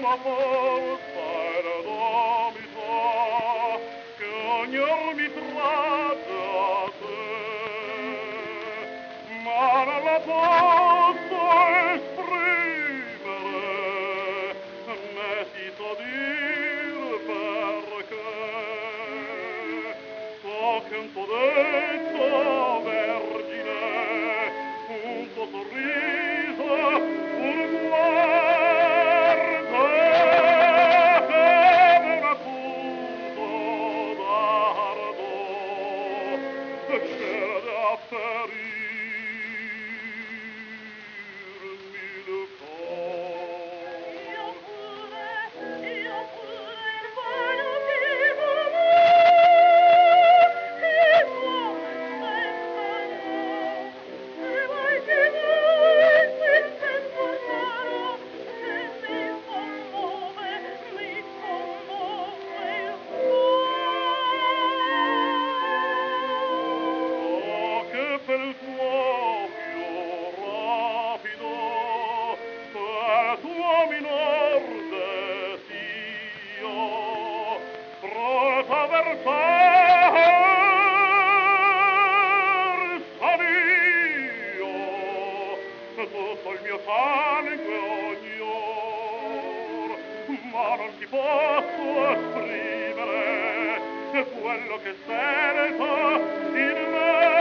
forza e l'edomità che ogni or mi tragge a te, ma non la posso esprimere, né ti so dir perché. So che un tuo detto vergine, un tuo sorriso, un guardo come un acuto dardo scende a ferirmi il cor. Io pure il volo ti volevo, e vuoi che tu senza tornare, se mi commuove il cuore. Oh, che per il tuo più rapido, per tuo minor desio, pronta verso sal'io, tutto il mio sangue ogni or, ma non ti posso esprimere quello che sento in me.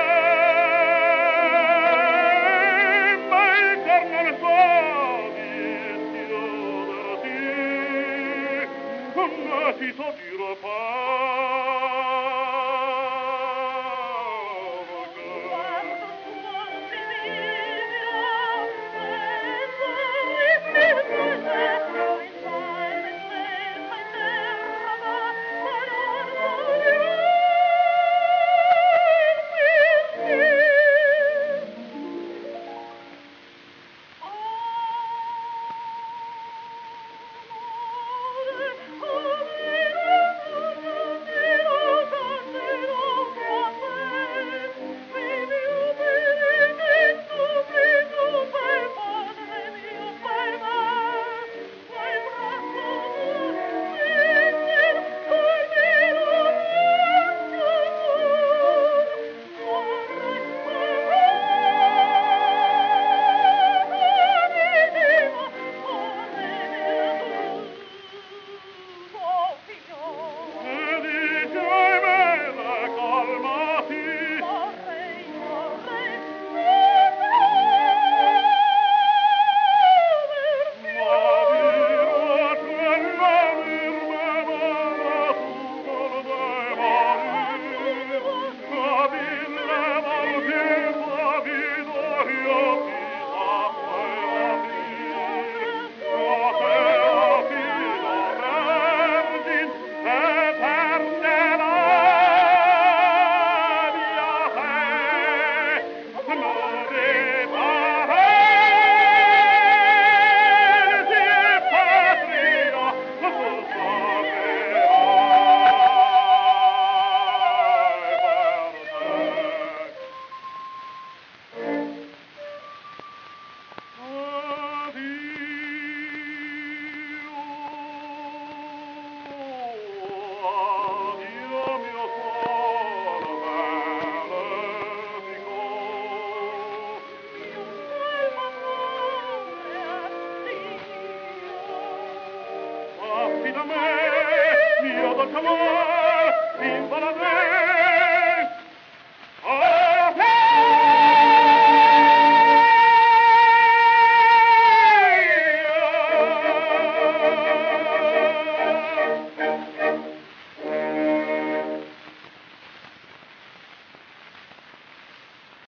Ma il cor non so dischiuderti, né ti so dire affida a me, mio dolce amor, in